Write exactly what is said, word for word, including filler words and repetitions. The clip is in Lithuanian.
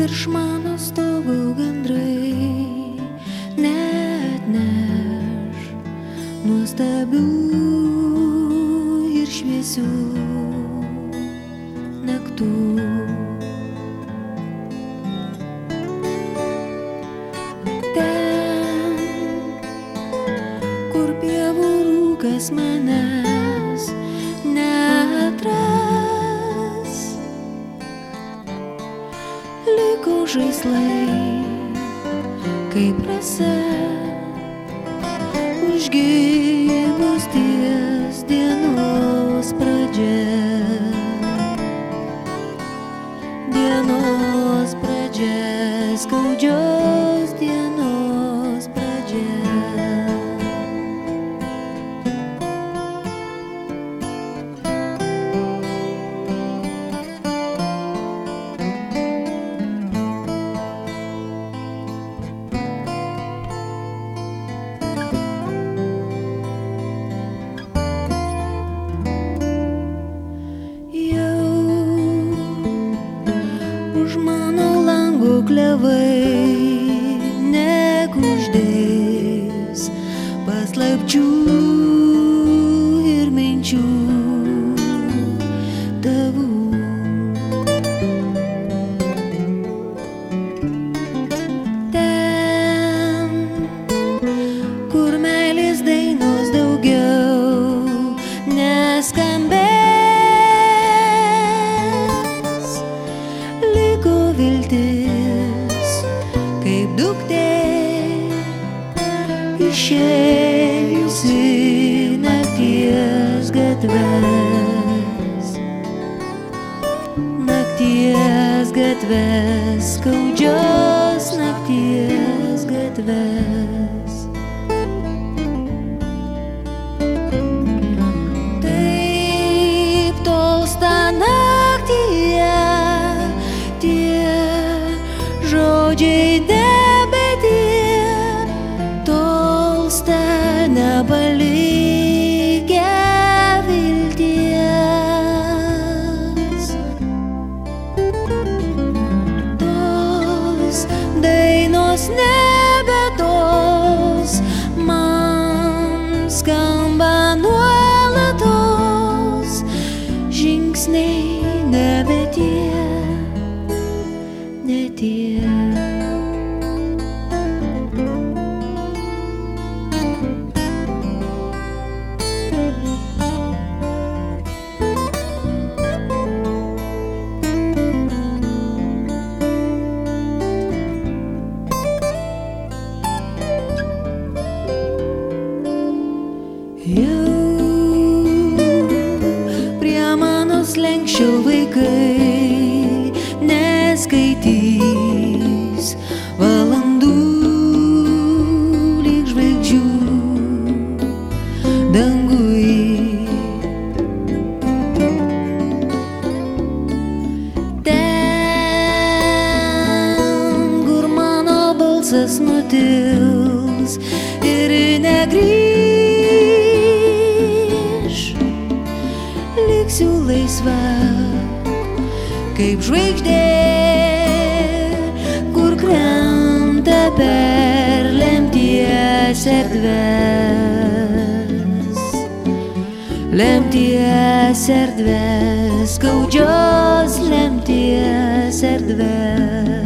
virš mano stogo gandrai neatneš nuostabių ir šviesių naktų. Ten, kur pievų rūkas manęs neatras, liko žaislai kaip rasa, užgimus ties dienos pradžia. Dienos pradžia, skaudžios dienos pradžia. Klevai nekuždės paslapčių ir minčių tavų. Ten, kur meilės dainos daugiau neskambės, liko viltis kaip duktė išėjusi nakties gatves, nakties gatves, skaudžios nakties gatves. Taip tolsta naktyje tie žodžiai nepalikę vilties. Tos dainos nebe tos, man skamba nuolatos, žingsniai nebe tie, ne tie. Jau prie mano slenksčio vaikai neskaitys valandų lyg žvaigždžių dangui. Ten, kur mano balsas nutils ir negrįš, liksiu laisva kaip žvaigždė, kur krenta per lemties erdves, lemties erdves, skaudžios lemties erdves.